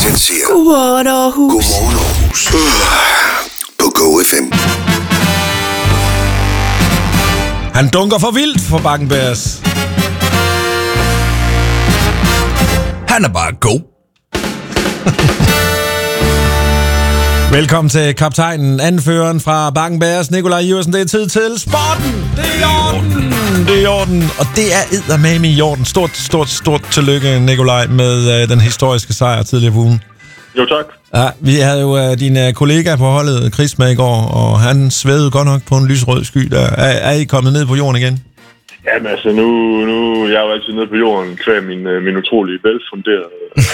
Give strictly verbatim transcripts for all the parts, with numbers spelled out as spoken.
Christian siger. Godmorgen, Aarhus. Godmorgen, Aarhus. På Go F M. Han dunker for vildt for Bakkenbergs. Han er bare god. Velkommen til kaptajnen, anføreren fra Bakkenbergs, Nikolaj Iversen. Det er tid til sporten. Det er i orden. Det er i orden. Og det er eddermame i orden. Stort, stort, stort tillykke, Nikolaj, med uh, den historiske sejr tidligere på ugen. Jo, tak. Ja, vi havde jo uh, din uh, kollega på holdet, Chris, med i går, og han svævede godt nok på en lysrød sky. Der. Er, er I kommet ned på jorden igen? Jamen altså, nu, nu jeg er jo altid nede på jorden, kvæg min, min utrolig velfunderede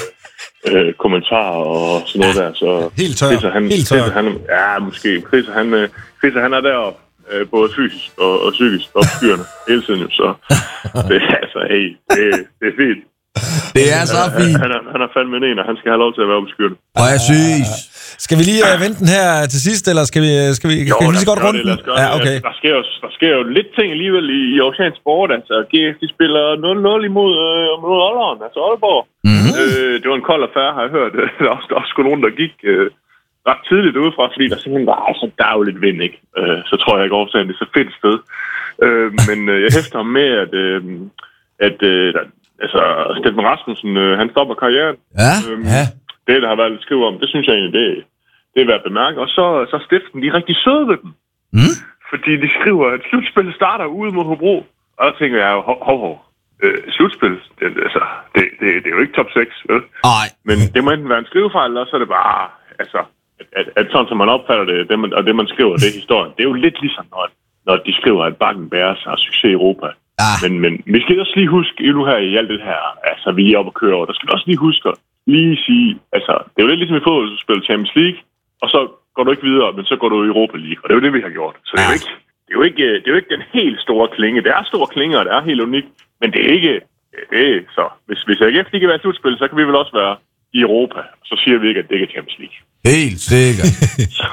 øh, kommentarer og sådan noget der. Så helt tør. Chris, han, helt tør. Chris, han, ja, måske. Chris, han, Chris, han er deroppe, øh, både fysisk og, og psykisk opstyrende hele tiden jo, så det er altså, hey, det, det er fint. Det er så fint. Han, han, er, han er fandme en, og han skal have lov til at være opskyrende. Præcis. Skal vi lige uh, vente den her til sidst, eller skal vi, skal vi, jo, skal vi lige så godt rundt den? Ja, okay. Der sker, jo, der sker jo lidt ting alligevel i, i Ocean Sport. Altså, G F, de spiller nul nul imod, øh, mod Aalborg, altså Aalborg. Mm-hmm. Øh, det var en kold affære, har jeg hørt. Der er også, der er også nogen, der gik øh, ret tidligt udefra, fordi der simpelthen var, altså, der er jo lidt vind, ikke? Øh, så tror jeg ikke oversagen, det er så fedt sted. Øh, men øh, jeg hæfter ham med, at, øh, at øh, der, altså, Steffen Rasmussen, øh, han stopper karrieren. Ja, øh, ja. Det, der har været lidt skrive om, det synes jeg egentlig, det Det er værd at bemærke. Og så, så Stiften, de er rigtig søde ved dem. Mm? Fordi de skriver, at slutspillet starter ude mod Hobro. Og der tænker jeg jo, hov, hov, hov. Øh, slutspil, det, altså, det, det, det er jo ikke top seks, vel? Nej. Men det må enten være en skrivefejl, eller så er det bare, altså, at, at, at sådan som man opfatter det, det man, og det man skriver, det er historien. Det er jo lidt ligesom, når, når de skriver, at Bakkenbergs har succes i Europa. Ah. Men, men vi skal også lige huske, nu her i alt det her, altså vi er oppe og kører over, der skal vi også lige huske at lige sige, altså, det er jo lidt ligesom i fodbold, du spiller Champions League, og så går du ikke videre, men så går du i Europa League. Og det er jo det, vi har gjort. Så det er jo ikke, det er jo ikke, det er jo ikke den helt store klinge. Det er store klinger, og det er helt unikt. Men det er ikke... Det er, så hvis, hvis A G F ikke kan være et slutspil, så kan vi vel også være i Europa. Så siger vi ikke, at det ikke er Champions League. Helt sikkert. så,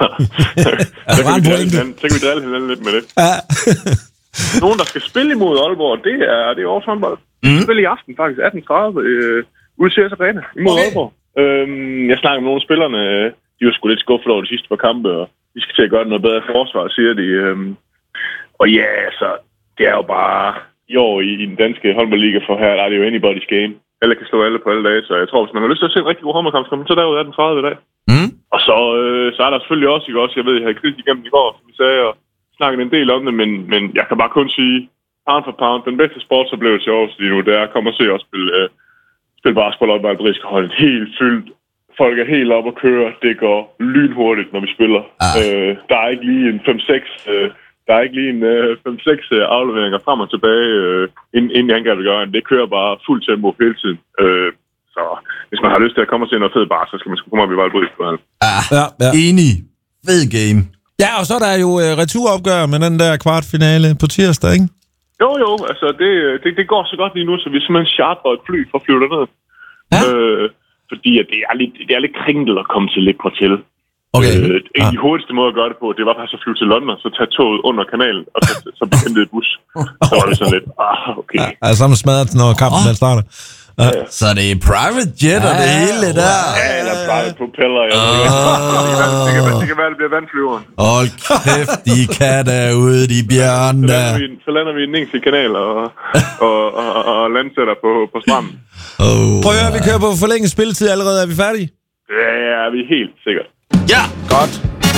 så, kan drille, så kan vi drille hinanden lidt med det. Ja. Nogen, der skal spille imod Aalborg, det er, det er Aarhus håndbold. De skal spille i aften faktisk, atten tredive, øh, ude i C S Arena imod okay. Aalborg. Øhm, jeg snakker med nogle af spillerne... De var sgu lidt skuffet over de sidste par kampe, og de skal til at gøre noget bedre forsvar, siger de. Øhm, og ja, altså, det er jo bare i år i, i den danske håndboldliga, for her der er det jo anybody's game. Alle kan slå alle på alle dage, så jeg tror, hvis man har lyst til at se en rigtig god håndboldkamp, så kommer man så derude atten tredive i dag. Mm. Og så, øh, så er der selvfølgelig også, ikke også, jeg ved, jeg havde kritik igennem i går, som vi sagde, og snakket en del om det, men, men jeg kan bare kun sige, pound for pound, den bedste sportsoplevelse i Aarhus lige nu, det er at komme og se os spille, øh, spille basketball op, og skal holde helt fyldt. Folk er helt op og køre. Det går lynhurtigt, når vi spiller. Ah. Øh, der er ikke lige en fem seks øh, der er ikke lige en øh, fem seks øh, afleveringer frem og tilbage, øh, inden, inden angrebet gør. Det kører bare fuld tempo hele tiden. Øh, så hvis man har lyst til at komme og se noget fed bar, så skal man sgu komme op i Vejlbris på halv. Ah, ja, ja. Enig. Fed game. Ja, og så er der jo øh, returopgør med den der kvartfinale på tirsdag, ikke? Jo, jo. Altså, det, det, det går så godt lige nu, så vi simpelthen charter et fly for at flyve derned. Ja. Øh, Fordi at det er lidt, det er lidt kringlet at komme til Le Portel. Okay. Øh, ah. De hurtigste måde at gøre det på, det var faktisk at flyve til London, så tage toget under kanalen, og så, så hente et bus. Så var det sådan lidt, ah, okay. Ja, så er man smadret, når kampen oh. starter. Ja. Ja. Så det er private jet og ja, det hele der. Ja, eller private propeller. Ja. Uh. Det, kan, det kan være, det bliver vandflyveren. Hold kæft, de kan derude, de bjørne der. Så, så lander vi i den engelske kanal og, og, og, og, og landsætter på, på stranden. Oh. Prøv at høre, vi kører på forlænget spilletid allerede. Er vi færdige? Ja, er vi helt sikkert. Ja, godt.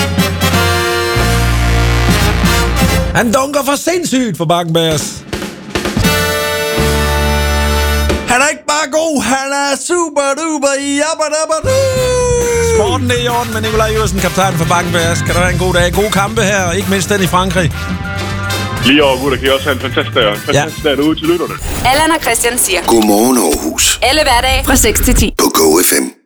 Han dunker for sindssygt for Bakkenbergs. Han er ikke bare god, han er super duper jabba-dabba-du. Sporten er i orden med Nikolaj Iversen, kaptajn for Bakkenbergs. Kan der have en god dag? Gode kampe her, ikke mindst den i Frankrig. Lige over, gutter, kan I også have en fantastisk dag. En fantastisk ja. dag derude til lytterne. Allan og Christian siger. Godmorgen, Aarhus. Alle hverdage fra seks til ti. På Go F M.